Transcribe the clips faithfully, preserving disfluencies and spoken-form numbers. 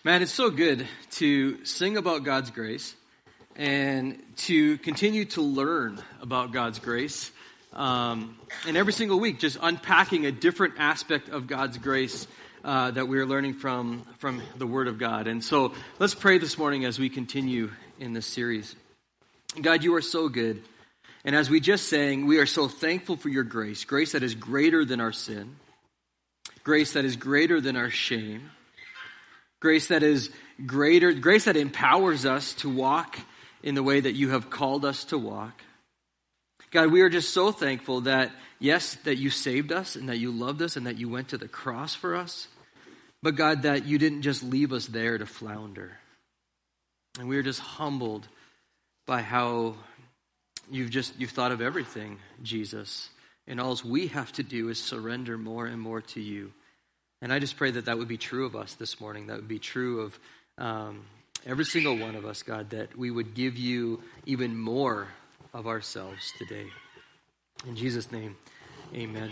Man, it's so good to sing about God's grace and to continue to learn about God's grace. Um, and every single week, just unpacking a different aspect of God's grace uh, that we're learning from, from the Word of God. And so let's pray this morning as we continue in this series. God, you are so good. And as we just sang, we are so thankful for your grace, grace that is greater than our sin, grace that is greater than our shame, grace that is greater, grace that empowers us to walk in the way that you have called us to walk. God, we are just so thankful that, yes, that you saved us and that you loved us and that you went to the cross for us. But God, that you didn't just leave us there to flounder. And we are just humbled by how you've just, you've thought of everything, Jesus. And all we have to do is surrender more and more to you. And I just pray that that would be true of us this morning. That would be true of um, every single one of us, God, that we would give you even more of ourselves today. In Jesus' name, amen.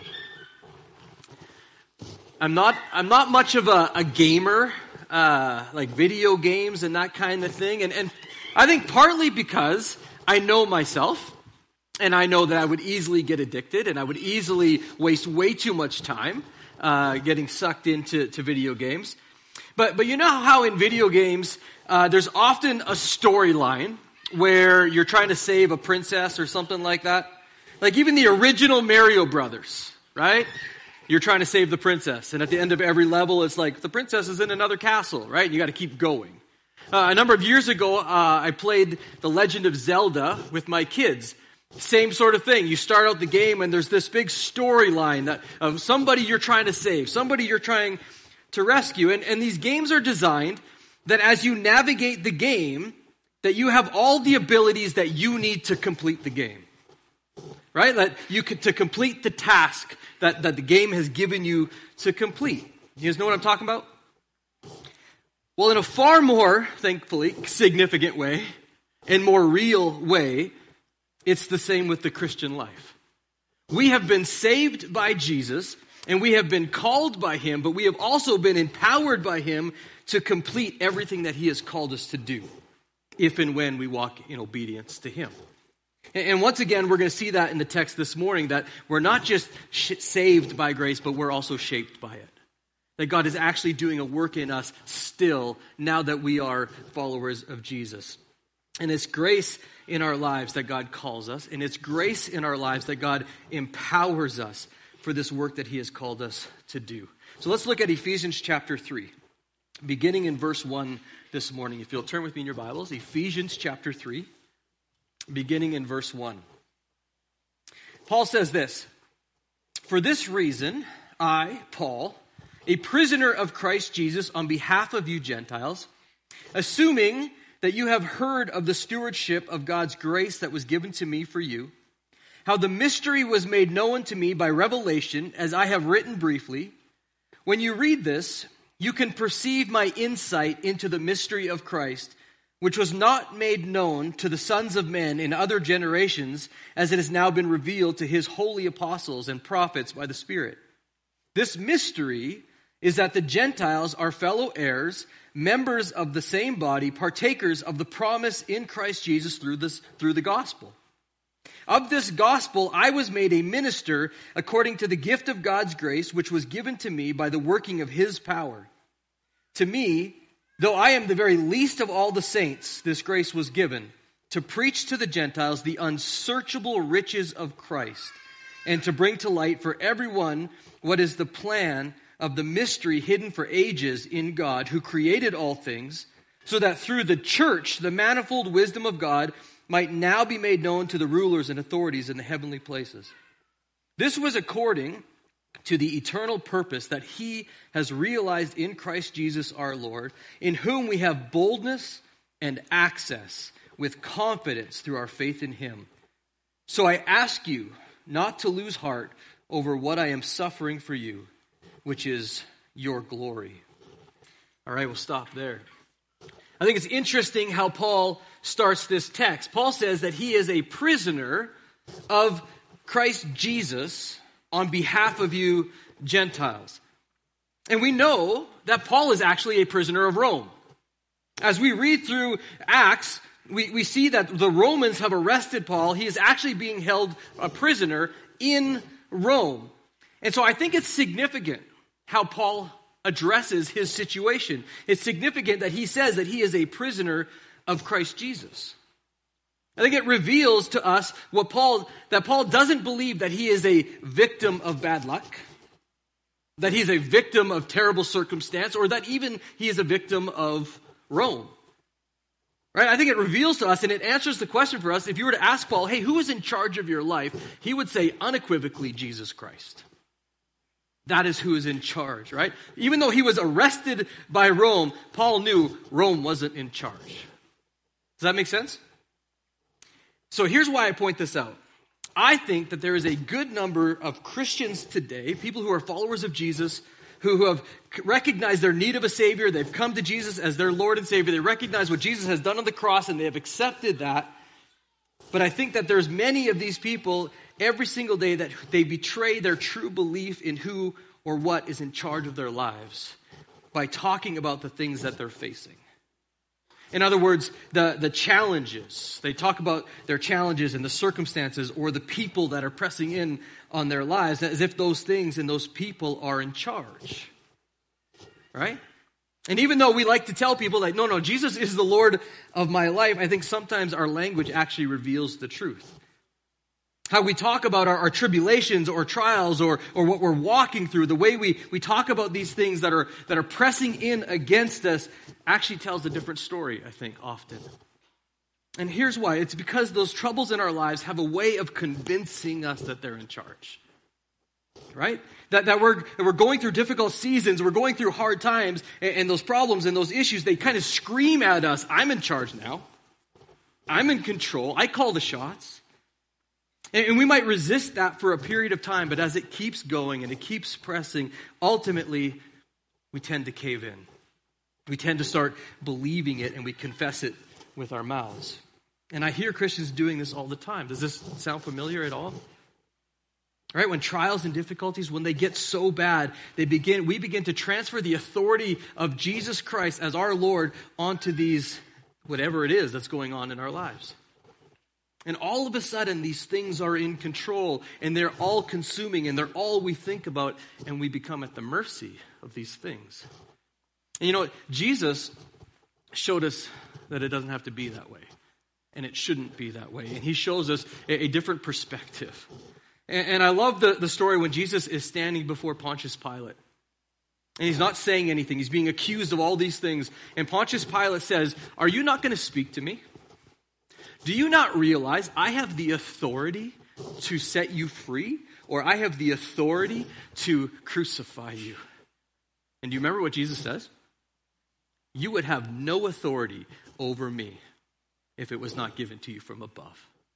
I'm not I'm not much of a, a gamer, uh, like video games and that kind of thing. And, and I think partly because I know myself, and I know that I would easily get addicted, and I would easily waste way too much time uh, getting sucked into to video games. But but you know how in video games, uh, there's often a storyline where you're trying to save a princess or something like that? Like even the original Mario Brothers, right? You're trying to save the princess. And at the end of every level, it's like, the princess is in another castle, right? And you got to keep going. Uh, a number of years ago, uh, I played The Legend of Zelda with my kids. Same sort of thing. You start out the game and there's this big storyline that of somebody you're trying to save, somebody you're trying to rescue. And, and these games are designed that as you navigate the game, that you have all the abilities that you need to complete the game. Right? That you could, to complete the task that, that the game has given you to complete. You guys know what I'm talking about? Well, in a far more, thankfully, significant way, and more real way, it's the same with the Christian life. We have been saved by Jesus, and we have been called by him, but we have also been empowered by him to complete everything that he has called us to do, if and when we walk in obedience to him. And once again, we're going to see that in the text this morning, that we're not just saved by grace, but we're also shaped by it. That God is actually doing a work in us still, now that we are followers of Jesus. And it's grace in our lives that God calls us, and it's grace in our lives that God empowers us for this work that he has called us to do. So let's look at Ephesians chapter three, beginning in verse one this morning. If you'll turn with me in your Bibles, Ephesians chapter three, beginning in verse one. Paul says this, "For this reason, I, Paul, a prisoner of Christ Jesus on behalf of you Gentiles, assuming that you have heard of the stewardship of God's grace that was given to me for you, how the mystery was made known to me by revelation, as I have written briefly. When you read this, you can perceive my insight into the mystery of Christ, which was not made known to the sons of men in other generations, as it has now been revealed to his holy apostles and prophets by the Spirit. This mystery is that the Gentiles are fellow heirs, members of the same body, partakers of the promise in Christ Jesus through this, through the gospel. Of this gospel I was made a minister according to the gift of God's grace, which was given to me by the working of his power. To me, though I am the very least of all the saints, this grace was given, to preach to the Gentiles the unsearchable riches of Christ, and to bring to light for everyone what is the plan of the mystery hidden for ages in God, who created all things, so that through the church the manifold wisdom of God might now be made known to the rulers and authorities in the heavenly places. This was according to the eternal purpose that he has realized in Christ Jesus our Lord, in whom we have boldness and access with confidence through our faith in him. So I ask you not to lose heart over what I am suffering for you, which is your glory." All right, we'll stop there. I think it's interesting how Paul starts this text. Paul says that he is a prisoner of Christ Jesus on behalf of you Gentiles. And we know that Paul is actually a prisoner of Rome, As we read through Acts, we, we see that the Romans have arrested Paul. He is actually being held a prisoner in Rome. And so I think it's significant how Paul addresses his situation. It's significant that he says that he is a prisoner of Christ Jesus. I think it reveals to us what Paul, that Paul doesn't believe that he is a victim of bad luck, that he's a victim of terrible circumstance, or that even he is a victim of Rome. Right? I think it reveals to us and it answers the question for us. If you were to ask Paul, hey, who is in charge of your life? He would say unequivocally Jesus Christ. That is who is in charge, right? Even though he was arrested by Rome, Paul knew Rome wasn't in charge. Does that make sense? So here's why I point this out. I think that there is a good number of Christians today, people who are followers of Jesus, who, who have recognized their need of a Savior. They've come to Jesus as their Lord and Savior. They recognize what Jesus has done on the cross, and they have accepted that. But I think that there's many of these people every single day that they betray their true belief in who or what is in charge of their lives by talking about the things that they're facing. In other words, the, the challenges. They talk about their challenges and the circumstances or the people that are pressing in on their lives as if those things and those people are in charge. Right? And even though we like to tell people that, no, no, Jesus is the Lord of my life, I think sometimes our language actually reveals the truth. How we talk about our, our tribulations or trials or, or what we're walking through, the way we, we talk about these things that are, that are pressing in against us actually tells a different story, I think, often. And here's why. It's because those troubles in our lives have a way of convincing us that they're in charge. Right? That, that we're, that we're going through difficult seasons, we're going through hard times, and, and those problems and those issues, they kind of scream at us, I'm in charge now. I'm in control. I call the shots. And we might resist that for a period of time, but as it keeps going and it keeps pressing, ultimately, we tend to cave in. We tend to start believing it and we confess it with our mouths. And I hear Christians doing this all the time. Does this sound familiar at all? Right? When trials and difficulties, when they get so bad, they begin. we begin to transfer the authority of Jesus Christ as our Lord onto these, whatever it is that's going on in our lives. And all of a sudden, these things are in control, and they're all consuming, and they're all we think about, and we become at the mercy of these things. And you know what? Jesus showed us that it doesn't have to be that way, and it shouldn't be that way. And he shows us a, a different perspective. And, and I love the, the story when Jesus is standing before Pontius Pilate. And he's not saying anything. He's being accused of all these things. And Pontius Pilate says, "Are you not going to speak to me? Do you not realize I have the authority to set you free, or I have the authority to crucify you?" And do you remember what Jesus says? You would have no authority over me if it was not given to you from above.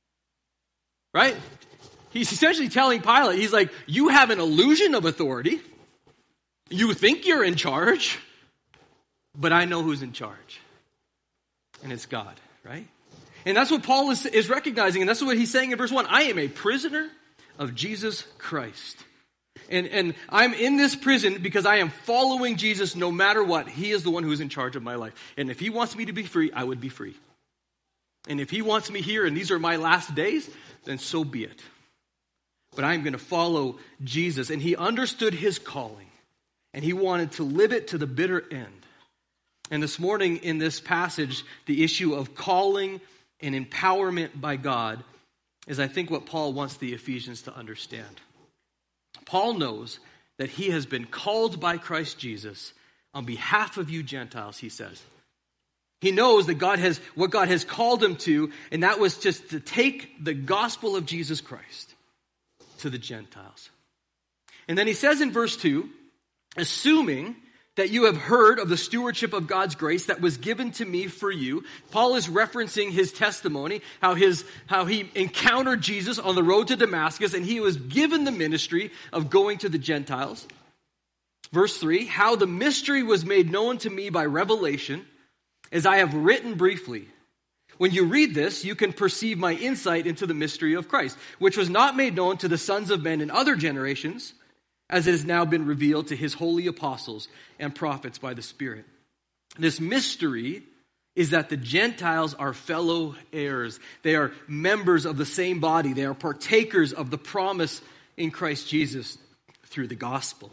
Right? He's essentially telling Pilate, he's like, you have an illusion of authority. You think you're in charge, but I know who's in charge. And it's God, right? And that's what Paul is, is recognizing, and that's what he's saying in verse one. I am a prisoner of Jesus Christ. And, and I'm in this prison because I am following Jesus no matter what. He is the one who is in charge of my life. And if he wants me to be free, I would be free. And if he wants me here and these are my last days, then so be it. But I'm going to follow Jesus. And he understood his calling. And he wanted to live it to the bitter end. And this morning in this passage, the issue of calling and empowerment by God is, I think, what Paul wants the Ephesians to understand. Paul knows that he has been called by Christ Jesus on behalf of you Gentiles, he says. He knows that God has what God has called him to, and that was just to take the gospel of Jesus Christ to the Gentiles. And then he says in verse two, assuming that you have heard of the stewardship of God's grace that was given to me for you. Paul is referencing his testimony, how his how he encountered Jesus on the road to Damascus, and he was given the ministry of going to the Gentiles. Verse three, how the mystery was made known to me by revelation, as I have written briefly. When you read this, you can perceive my insight into the mystery of Christ, which was not made known to the sons of men in other generations, as it has now been revealed to his holy apostles and prophets by the Spirit. This mystery is that the Gentiles are fellow heirs. They are members of the same body. They are partakers of the promise in Christ Jesus through the gospel.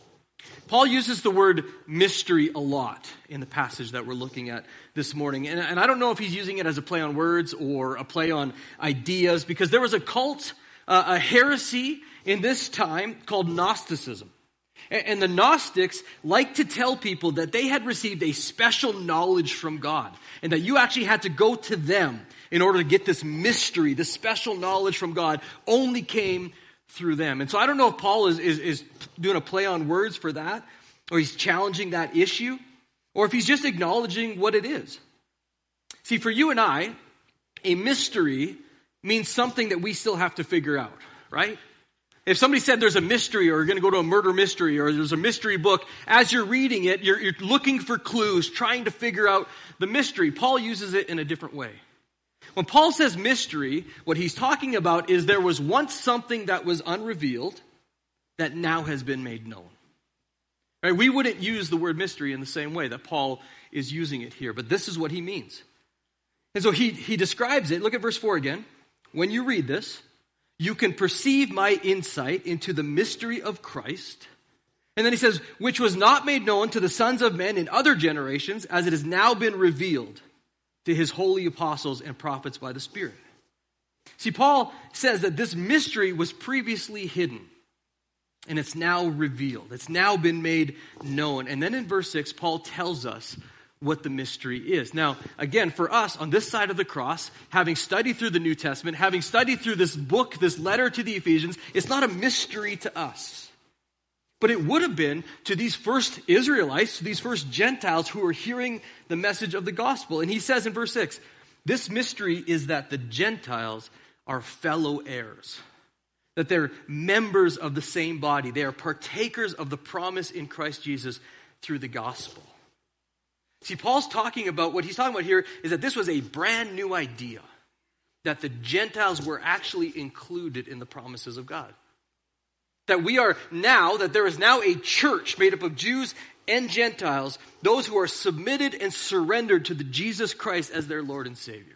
Paul uses the word mystery a lot in the passage that we're looking at this morning. And, and I don't know if he's using it as a play on words or a play on ideas, because there was a cult, uh, a heresy in this time called Gnosticism. And the Gnostics like to tell people that they had received a special knowledge from God, and that you actually had to go to them in order to get this mystery. This special knowledge from God only came through them. And so I don't know if Paul is, is, is doing a play on words for that, or he's challenging that issue, or if he's just acknowledging what it is. See, for you and I, a mystery means something that we still have to figure out, right? If somebody said there's a mystery, or you're going to go to a murder mystery, or there's a mystery book, as you're reading it, you're, you're looking for clues, trying to figure out the mystery. Paul uses it in a different way. When Paul says mystery, what he's talking about is there was once something that was unrevealed that now has been made known. Right? We wouldn't use the word mystery in the same way that Paul is using it here, but this is what he means. And so he, he describes it. Look at verse four again. When you read this, you can perceive my insight into the mystery of Christ. And then he says, which was not made known to the sons of men in other generations, as it has now been revealed to his holy apostles and prophets by the Spirit. See, Paul says that this mystery was previously hidden, and it's now revealed. It's now been made known. And then in verse six, Paul tells us what the mystery is. Now, again, for us on this side of the cross, having studied through the New Testament, having studied through this book, this letter to the Ephesians, it's not a mystery to us. But it would have been to these first Israelites, to these first Gentiles who were hearing the message of the gospel. And he says in verse six, this mystery is that the Gentiles are fellow heirs, that they're members of the same body. They are partakers of the promise in Christ Jesus through the gospel. See, Paul's talking about, what he's talking about here is that this was a brand new idea, that the Gentiles were actually included in the promises of God. That we are now, that there is now a church made up of Jews and Gentiles, those who are submitted and surrendered to the Jesus Christ as their Lord and Savior.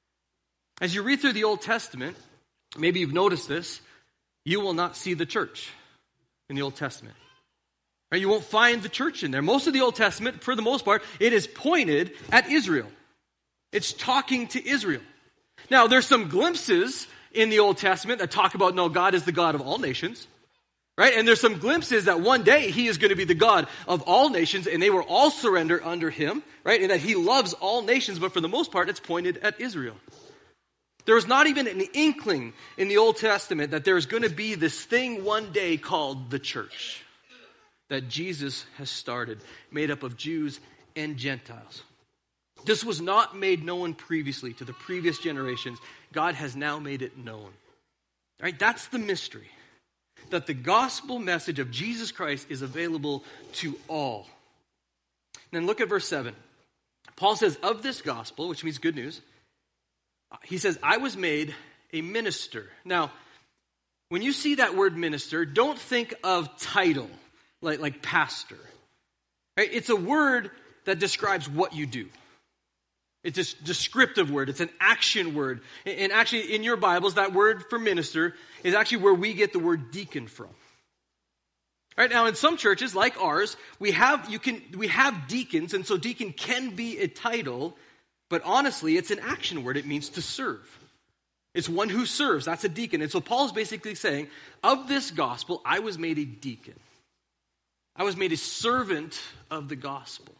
As you read through the Old Testament, maybe you've noticed this, you will not see the church in the Old Testament. Right? You won't find the church in there. Most of the Old Testament, for the most part, it is pointed at Israel. It's talking to Israel. Now, there's some glimpses in the Old Testament that talk about, no, God is the God of all nations. Right? And there's some glimpses that one day he is going to be the God of all nations, and they will all surrender under him, right? And that he loves all nations, but for the most part, it's pointed at Israel. There is not even an inkling in the Old Testament that there is going to be this thing one day called the church that Jesus has started, made up of Jews and Gentiles. This was not made known previously to the previous generations. God has now made it known. All right? That's the mystery. That the gospel message of Jesus Christ is available to all. And then look at verse seven. Paul says, of this gospel, which means good news, he says, I was made a minister. Now, when you see that word minister, don't think of title, like, like pastor. Right? It's a word that describes what you do. It's a descriptive word. It's an action word. And actually, in your Bibles, that word for minister is actually where we get the word deacon from. Right now, in some churches like ours, we have you can we have deacons, and so deacon can be a title, but honestly, it's an action word. It means to serve. It's one who serves. That's a deacon. And so Paul's basically saying, of this gospel, I was made a deacon. I was made a servant of the gospel.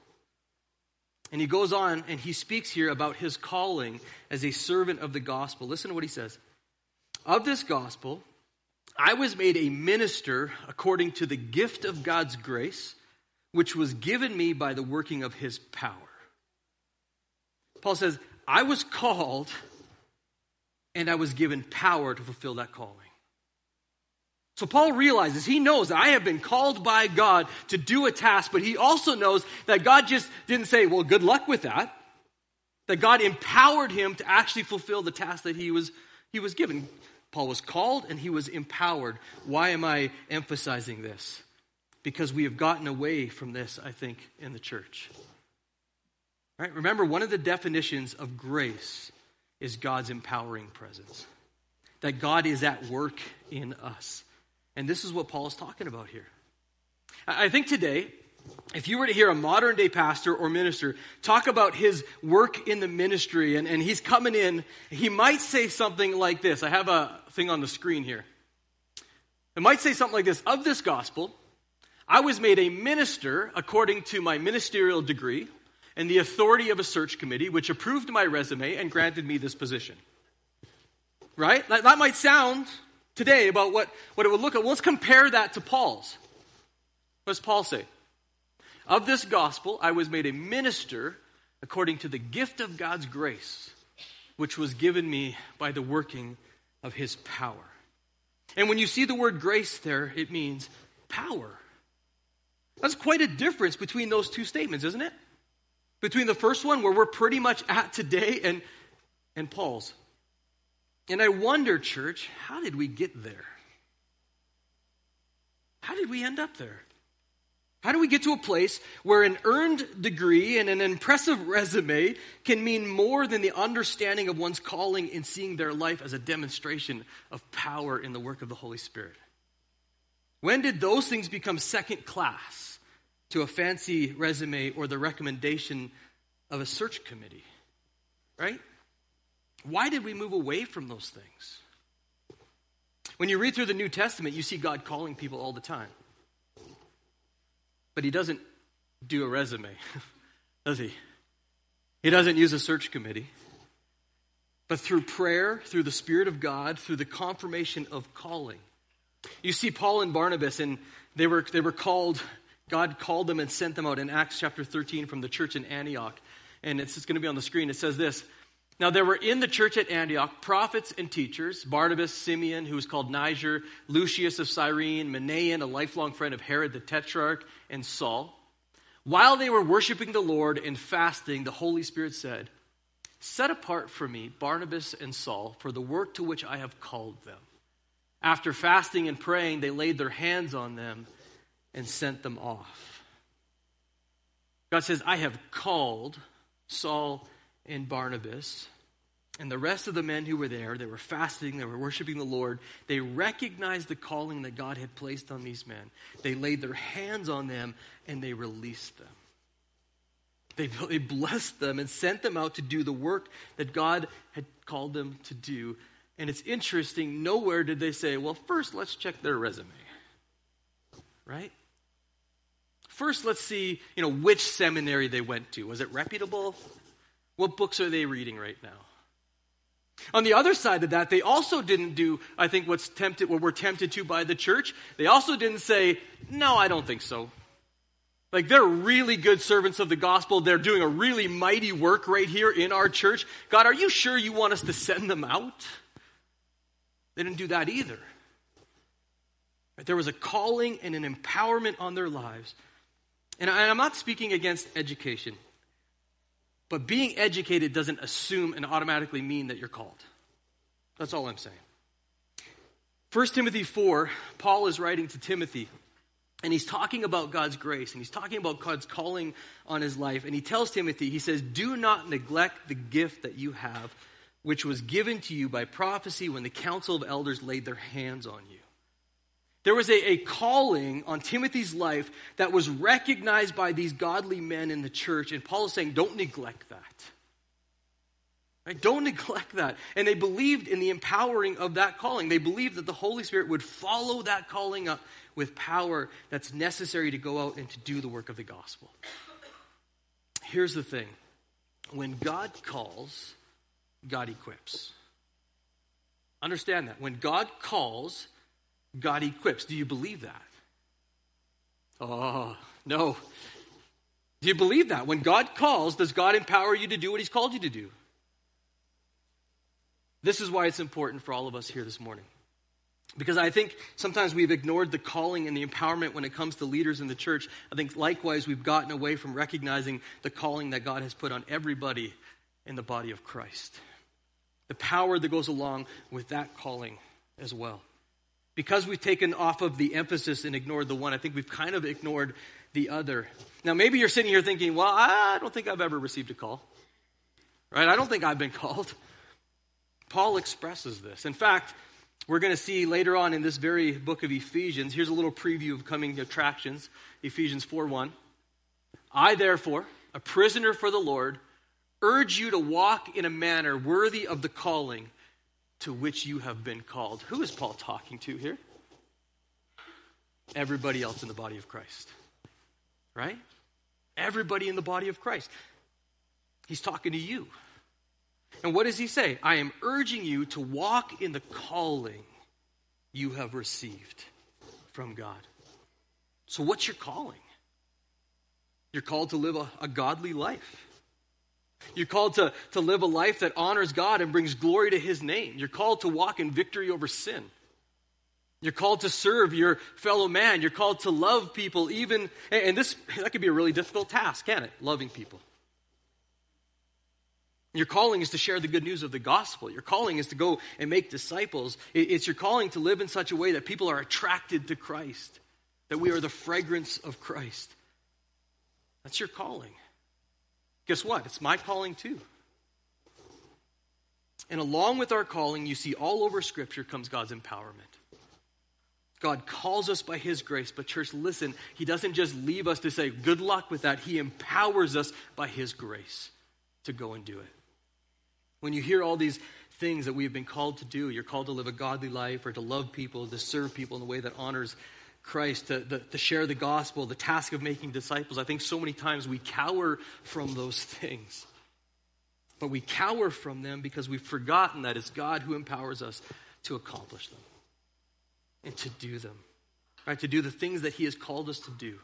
And he goes on and he speaks here about his calling as a servant of the gospel. Listen to what he says. Of this gospel, I was made a minister according to the gift of God's grace, which was given me by the working of his power. Paul says, I was called and I was given power to fulfill that calling. So Paul realizes, he knows that I have been called by God to do a task, but he also knows that God just didn't say, well, good luck with that. That God empowered him to actually fulfill the task that he was, he was given. Paul was called and he was empowered. Why am I emphasizing this? Because we have gotten away from this, I think, in the church. Right? Remember, one of the definitions of grace is God's empowering presence. That God is at work in us. And this is what Paul is talking about here. I think today, if you were to hear a modern day pastor or minister talk about his work in the ministry and, and he's coming in, he might say something like this. I have a thing on the screen here. It might say something like this. Of this gospel, I was made a minister according to my ministerial degree and the authority of a search committee, which approved my resume and granted me this position. Right? That, that might sound today about what, what it would look like. Well, let's compare that to Paul's. What does Paul say? Of this gospel, I was made a minister according to the gift of God's grace, which was given me by the working of his power. And when you see the word grace there, it means power. That's quite a difference between those two statements, isn't it? Between the first one, where we're pretty much at today, and, and Paul's. And I wonder, church, how did we get there? How did we end up there? How do we get to a place where an earned degree and an impressive resume can mean more than the understanding of one's calling in seeing their life as a demonstration of power in the work of the Holy Spirit? When did those things become second class to a fancy resume or the recommendation of a search committee? Right? Why did we move away from those things? When you read through the New Testament, you see God calling people all the time. But he doesn't do a resume, does he? He doesn't use a search committee. But through prayer, through the Spirit of God, through the confirmation of calling. You see Paul and Barnabas, and they were they were called, God called them and sent them out in Acts chapter thirteen from the church in Antioch. And it's just going to be on the screen. It says this. Now there were in the church at Antioch prophets and teachers, Barnabas, Simeon, who was called Niger, Lucius of Cyrene, Manaen, a lifelong friend of Herod the Tetrarch, and Saul. While they were worshiping the Lord and fasting, the Holy Spirit said, "Set apart for me Barnabas and Saul for the work to which I have called them." After fasting and praying, they laid their hands on them and sent them off. God says, I have called Saul and Barnabas, and the rest of the men who were there. They were fasting, they were worshiping the Lord. They recognized the calling that God had placed on these men. They laid their hands on them, and they released them. They, they blessed them and sent them out to do the work that God had called them to do. And it's interesting, nowhere did they say, well, first let's check their resume. Right? First, let's see, you know, which seminary they went to. Was it reputable? What books are they reading right now? On the other side of that, they also didn't do, I think, what's tempted, what we're tempted to by the church. They also didn't say, no, I don't think so. Like, they're really good servants of the gospel. They're doing a really mighty work right here in our church. God, are you sure you want us to send them out? They didn't do that either. There was a calling and an empowerment on their lives. And I'm not speaking against education. But being educated doesn't assume and automatically mean that you're called. That's all I'm saying. First Timothy four, Paul is writing to Timothy. And he's talking about God's grace. And he's talking about God's calling on his life. And he tells Timothy, he says, do not neglect the gift that you have, which was given to you by prophecy when the council of elders laid their hands on you. There was a, a calling on Timothy's life that was recognized by these godly men in the church. And Paul is saying, don't neglect that. Right? Don't neglect that. And they believed in the empowering of that calling. They believed that the Holy Spirit would follow that calling up with power that's necessary to go out and to do the work of the gospel. Here's the thing. When God calls, God equips. Understand that. When God calls, God equips. Do you believe that? Oh, no. Do you believe that? When God calls, does God empower you to do what he's called you to do? This is why it's important for all of us here this morning. Because I think sometimes we've ignored the calling and the empowerment when it comes to leaders in the church. I think likewise we've gotten away from recognizing the calling that God has put on everybody in the body of Christ. The power that goes along with that calling as well. Because we've taken off of the emphasis and ignored the one, I think we've kind of ignored the other. Now, maybe you're sitting here thinking, well, I don't think I've ever received a call. Right? I don't think I've been called. Paul expresses this. In fact, we're going to see later on in this very book of Ephesians, here's a little preview of coming attractions, Ephesians four one. I, therefore, a prisoner for the Lord, urge you to walk in a manner worthy of the calling to which you have been called. Who is Paul talking to here? Everybody else in the body of Christ. Right? Everybody in the body of Christ. He's talking to you. And what does he say? I am urging you to walk in the calling you have received from God. So what's your calling? You're called to live a, a godly life. You're called to, to live a life that honors God and brings glory to his name. You're called to walk in victory over sin. You're called to serve your fellow man. You're called to love people even, and this, that could be a really difficult task, can't it? Loving people. Your calling is to share the good news of the gospel. Your calling is to go and make disciples. It's your calling to live in such a way that people are attracted to Christ, that we are the fragrance of Christ. That's your calling. Guess what? It's my calling too. And along with our calling, you see all over Scripture comes God's empowerment. God calls us by his grace, but church, listen, he doesn't just leave us to say, good luck with that. He empowers us by his grace to go and do it. When you hear all these things that we've been called to do, you're called to live a godly life or to love people, to serve people in a way that honors Christ, to, to, to share the gospel, the task of making disciples. I think so many times we cower from those things. But we cower from them because we've forgotten that it's God who empowers us to accomplish them and to do them, right? To do the things that he has called us to do.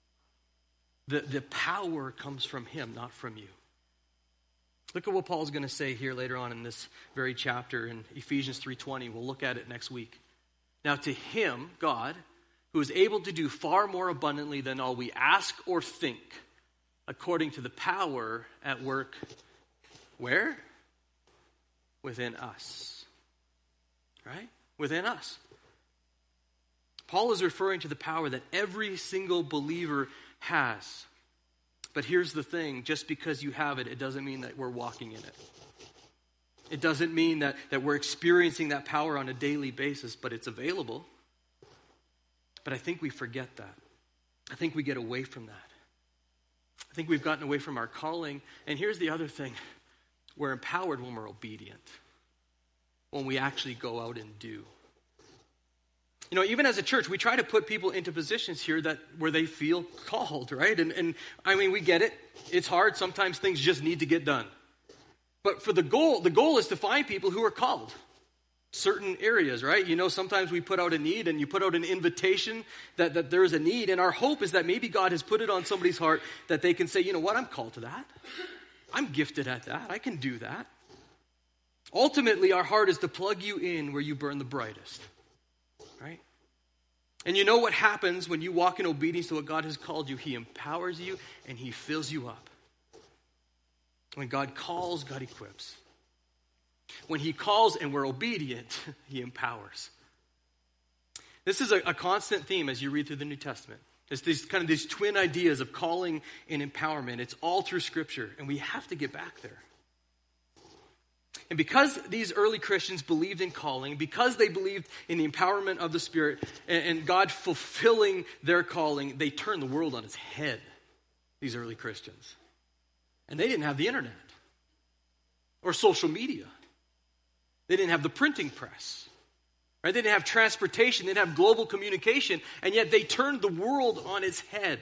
The, the power comes from him, not from you. Look at what Paul's going to say here later on in this very chapter in Ephesians three twenty. We'll look at it next week. Now to him, God, who is able to do far more abundantly than all we ask or think, according to the power at work, where? Within us. Right? Within us. Paul is referring to the power that every single believer has. But here's the thing, just because you have it, it doesn't mean that we're walking in it. It doesn't mean that, that we're experiencing that power on a daily basis, but it's available. But I think we forget that. I think we get away from that. I think we've gotten away from our calling. And here's the other thing. We're empowered when we're obedient. When we actually go out and do. You know, even as a church, we try to put people into positions here that where they feel called, right? And, and I mean, we get it. It's hard. Sometimes things just need to get done. But for the goal, the goal is to find people who are called. Certain areas, right? You know, sometimes we put out a need and you put out an invitation that, that there is a need. And our hope is that maybe God has put it on somebody's heart that they can say, you know what, I'm called to that. I'm gifted at that. I can do that. Ultimately, our heart is to plug you in where you burn the brightest. Right? And you know what happens when you walk in obedience to what God has called you? He empowers you and he fills you up. When God calls, God equips. When he calls and we're obedient, he empowers. This is a, a constant theme as you read through the New Testament. It's these kind of these twin ideas of calling and empowerment. It's all through Scripture, and we have to get back there. And because these early Christians believed in calling, because they believed in the empowerment of the Spirit and, and God fulfilling their calling, they turned the world on its head, these early Christians. And they didn't have the internet or social media. They didn't have the printing press. Right? They didn't have transportation. They didn't have global communication. And yet they turned the world on its head.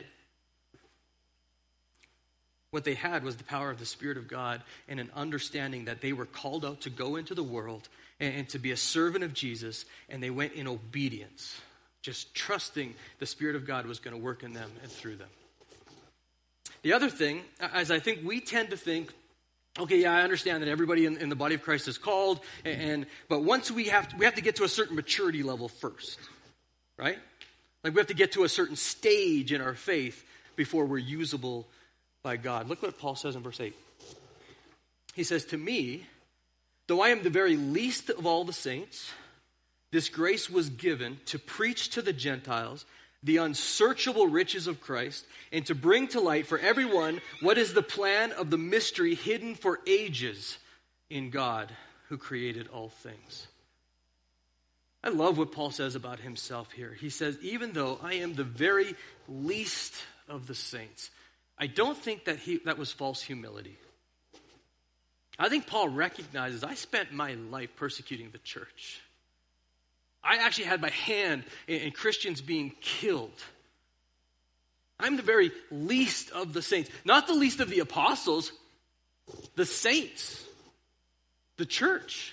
What they had was the power of the Spirit of God and an understanding that they were called out to go into the world and, and to be a servant of Jesus, and they went in obedience, just trusting the Spirit of God was going to work in them and through them. The other thing, as I think we tend to think, okay, yeah, I understand that everybody in, in the body of Christ is called, and, and but once we have to, we have to get to a certain maturity level first, right? Like we have to get to a certain stage in our faith before we're usable by God. Look what Paul says in verse eight. He says, to me, though I am the very least of all the saints, this grace was given to preach to the Gentiles the unsearchable riches of Christ, and to bring to light for everyone what is the plan of the mystery hidden for ages in God who created all things. I love what Paul says about himself here. He says, even though I am the very least of the saints, I don't think that he that was false humility. I think Paul recognizes, I spent my life persecuting the church. I actually had my hand in, in Christians being killed. I'm the very least of the saints. Not the least of the apostles, the saints, the church.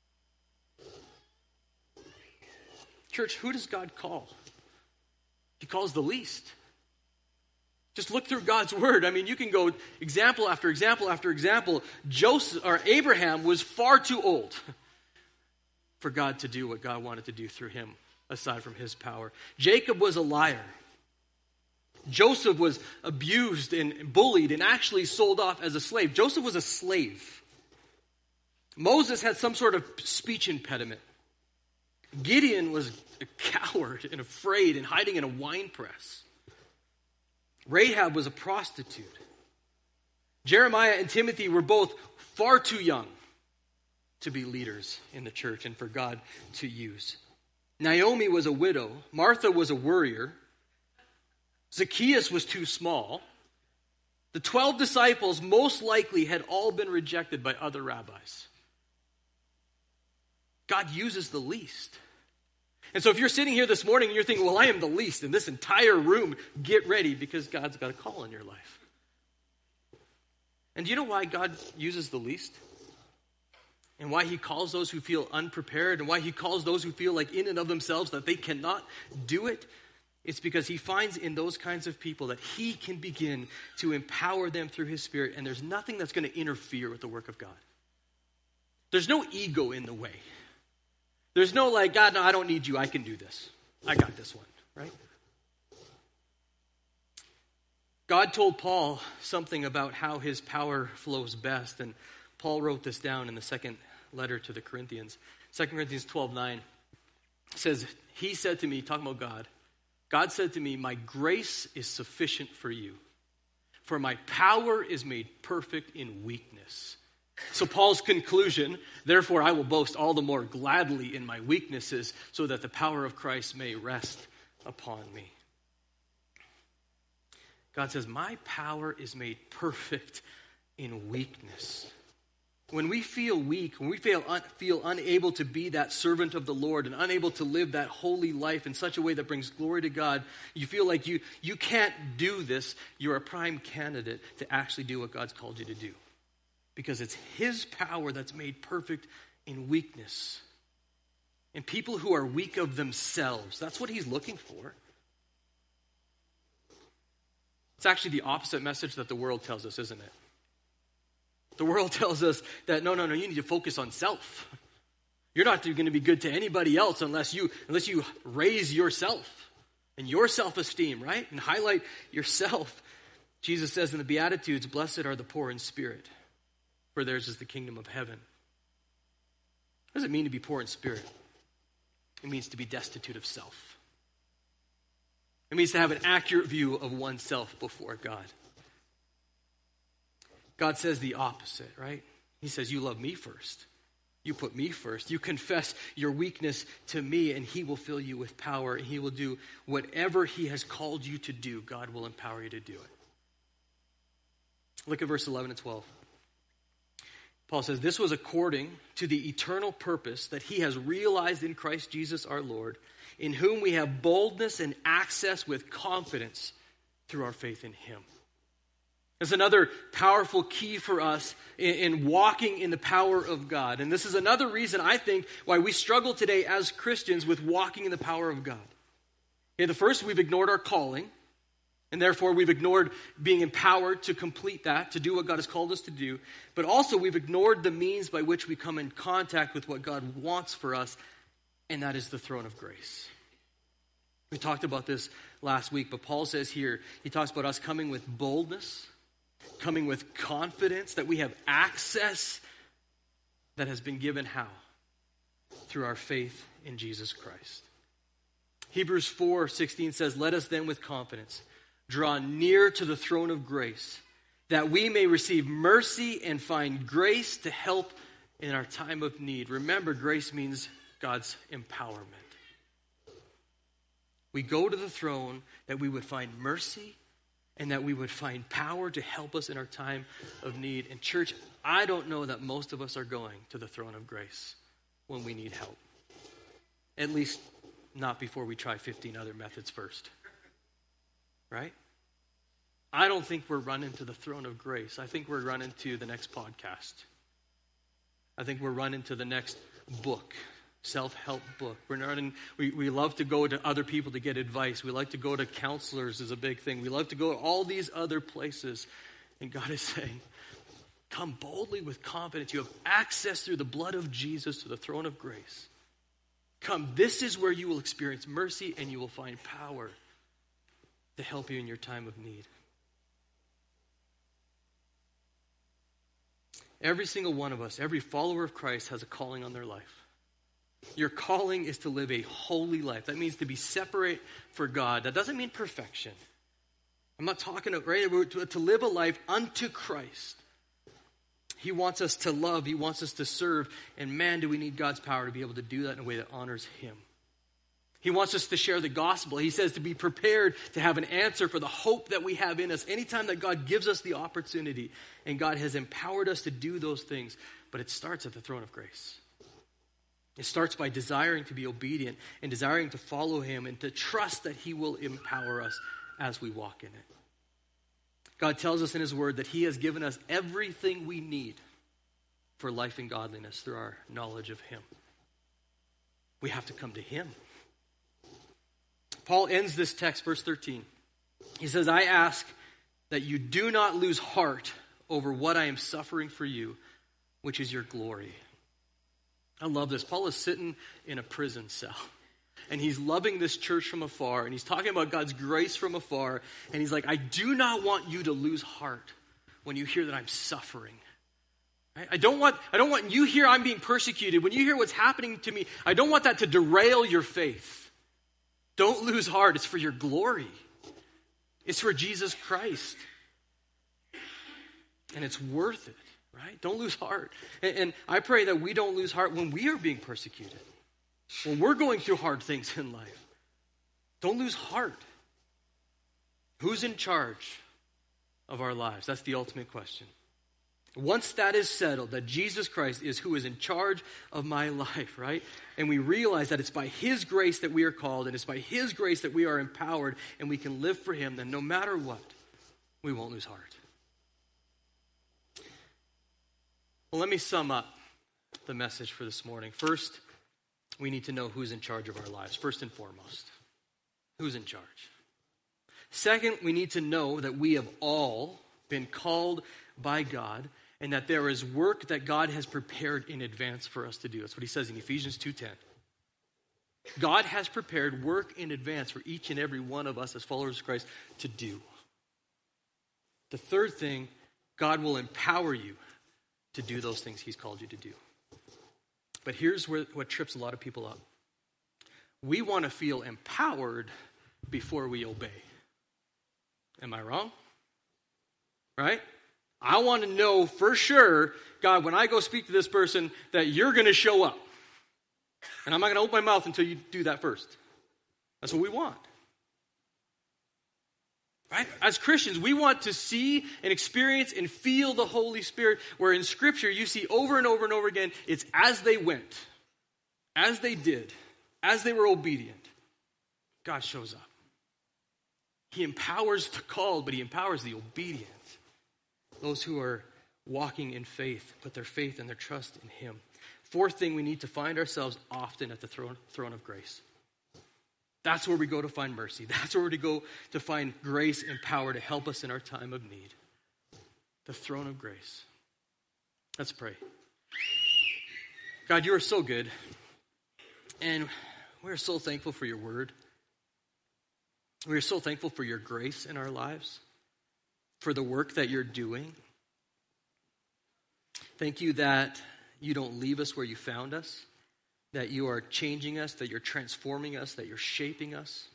Church, who does God call? He calls the least. Just look through God's word. I mean, you can go example after example after example. Joseph or Abraham was far too old for God to do what God wanted to do through him, aside from his power. Jacob was a liar. Joseph was abused and bullied and actually sold off as a slave. Joseph was a slave. Moses had some sort of speech impediment. Gideon was a coward and afraid and hiding in a wine press. Rahab was a prostitute. Jeremiah and Timothy were both far too young to be leaders in the church and for God to use. Naomi was a widow. Martha was a worrier. Zacchaeus was too small. The twelve disciples most likely had all been rejected by other rabbis. God uses the least. And so if you're sitting here this morning and you're thinking, well, I am the least in this entire room, get ready because God's got a call in your life. And do you know why God uses the least? And why he calls those who feel unprepared, and why he calls those who feel like in and of themselves that they cannot do it? It's because he finds in those kinds of people that he can begin to empower them through his Spirit, and there's nothing that's going to interfere with the work of God. There's no ego in the way. There's no like, God, no, I don't need you. I can do this. I got this one, right? God told Paul something about how his power flows best, and Paul wrote this down in the second letter to the Corinthians. Second Corinthians twelve nine says, he said to me, talking about God, God said to me, my grace is sufficient for you, for my power is made perfect in weakness. So Paul's conclusion, therefore I will boast all the more gladly in my weaknesses, so that the power of Christ may rest upon me. God says, my power is made perfect in weakness. When we feel weak, when we feel, un- feel unable to be that servant of the Lord and unable to live that holy life in such a way that brings glory to God, you feel like you, you can't do this, you're a prime candidate to actually do what God's called you to do. Because it's his power that's made perfect in weakness. And people who are weak of themselves, that's what he's looking for. It's actually the opposite message that the world tells us, isn't it? The world tells us that, no, no, no, you need to focus on self. You're not going to be good to anybody else unless you, unless you raise yourself and your self-esteem, right? And highlight yourself. Jesus says in the Beatitudes, blessed are the poor in spirit, for theirs is the kingdom of heaven. What does it mean to be poor in spirit? It means to be destitute of self. It means to have an accurate view of oneself before God. God says the opposite, right? He says, you love me first. You put me first. You confess your weakness to me, and he will fill you with power, and he will do whatever he has called you to do. God will empower you to do it. Look at verse eleven and twelve. Paul says, this was according to the eternal purpose that he has realized in Christ Jesus our Lord, in whom we have boldness and access with confidence through our faith in him. It's another powerful key for us in, in walking in the power of God. And this is another reason, I think, why we struggle today as Christians with walking in the power of God. Okay, the first, we've ignored our calling. And therefore, we've ignored being empowered to complete that, to do what God has called us to do. But also, we've ignored the means by which we come in contact with what God wants for us, and that is the throne of grace. We talked about this last week, but Paul says here, he talks about us coming with boldness, coming with confidence that we have access that has been given how? Through our faith in Jesus Christ. Hebrews four sixteen says, let us then with confidence draw near to the throne of grace, that we may receive mercy and find grace to help in our time of need. Remember, grace means God's empowerment. We go to the throne that we would find mercy and that we would find power to help us in our time of need. And church, I don't know that most of us are going to the throne of grace when we need help. At least not before we try fifteen other methods first. Right? I don't think we're running to the throne of grace. I think we're running to the next podcast. I think we're running to the next book, self-help book. We're running, we, we love to go to other people to get advice. We like to go to counselors is a big thing. We love to go to all these other places. And God is saying, come boldly with confidence. You have access through the blood of Jesus to the throne of grace. Come, this is where you will experience mercy and you will find power to help you in your time of need. Every single one of us, every follower of Christ has a calling on their life. Your calling is to live a holy life. That means to be separate for God. That doesn't mean perfection. I'm not talking about, right, to, to live a life unto Christ. He wants us to love. He wants us to serve. And man, do we need God's power to be able to do that in a way that honors him. He wants us to share the gospel. He says to be prepared to have an answer for the hope that we have in us. Anytime that God gives us the opportunity and God has empowered us to do those things. But it starts at the throne of grace. It starts by desiring to be obedient and desiring to follow him and to trust that he will empower us as we walk in it. God tells us in his word that he has given us everything we need for life and godliness through our knowledge of him. We have to come to him. Paul ends this text, verse thirteen. He says, I ask that you do not lose heart over what I am suffering for you, which is your glory. I love this. Paul is sitting in a prison cell. And he's loving this church from afar. And he's talking about God's grace from afar. And he's like, I do not want you to lose heart when you hear that I'm suffering. Right? I don't want, I don't want you hear I'm being persecuted. When you hear what's happening to me, I don't want that to derail your faith. Don't lose heart. It's for your glory. It's for Jesus Christ. And it's worth it, right? Don't lose heart. And, and I pray that we don't lose heart when we are being persecuted. When we're going through hard things in life. Don't lose heart. Who's in charge of our lives? That's the ultimate question. Once that is settled, that Jesus Christ is who is in charge of my life, right? And we realize that it's by his grace that we are called, and it's by his grace that we are empowered, and we can live for him, then no matter what, we won't lose heart. Well, let me sum up the message for this morning. First, we need to know who's in charge of our lives, first and foremost. Who's in charge? Second, we need to know that we have all been called by God, and that there is work that God has prepared in advance for us to do. That's what he says in Ephesians two ten. God has prepared work in advance for each and every one of us as followers of Christ to do. The third thing, God will empower you to do those things he's called you to do. But here's where, what trips a lot of people up. We want to feel empowered before we obey. Am I wrong? Right? I want to know for sure, God, when I go speak to this person, that you're going to show up. And I'm not going to open my mouth until you do that first. That's what we want. Right? As Christians, we want to see and experience and feel the Holy Spirit, where in Scripture you see over and over and over again, it's as they went, as they did, as they were obedient, God shows up. He empowers the called, but he empowers the obedient. Those who are walking in faith, put their faith and their trust in him. Fourth thing, we need to find ourselves often at the throne, throne of grace. That's where we go to find mercy. That's where we go to find grace and power to help us in our time of need. The throne of grace. Let's pray. God, you are so good. And we are so thankful for your word. We are so thankful for your grace in our lives, for the work that you're doing. Thank you that you don't leave us where you found us, that you are changing us, that you're transforming us, that you're shaping us.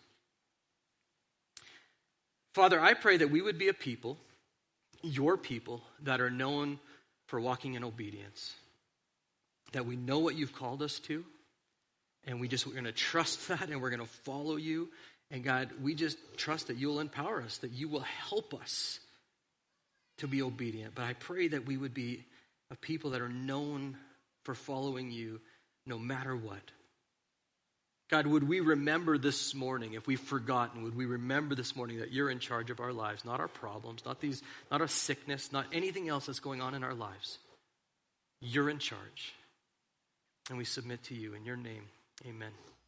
Father, I pray that we would be a people, your people, that are known for walking in obedience. That we know what you've called us to, and we just, we're going to trust that, and we're going to follow you. And God, we just trust that you'll empower us, that you will help us to be obedient. But I pray that we would be a people that are known for following you no matter what. God, would we remember this morning, if we've forgotten, would we remember this morning that you're in charge of our lives, not our problems, not these, not our sickness, not anything else that's going on in our lives. You're in charge. And we submit to you in your name. Amen.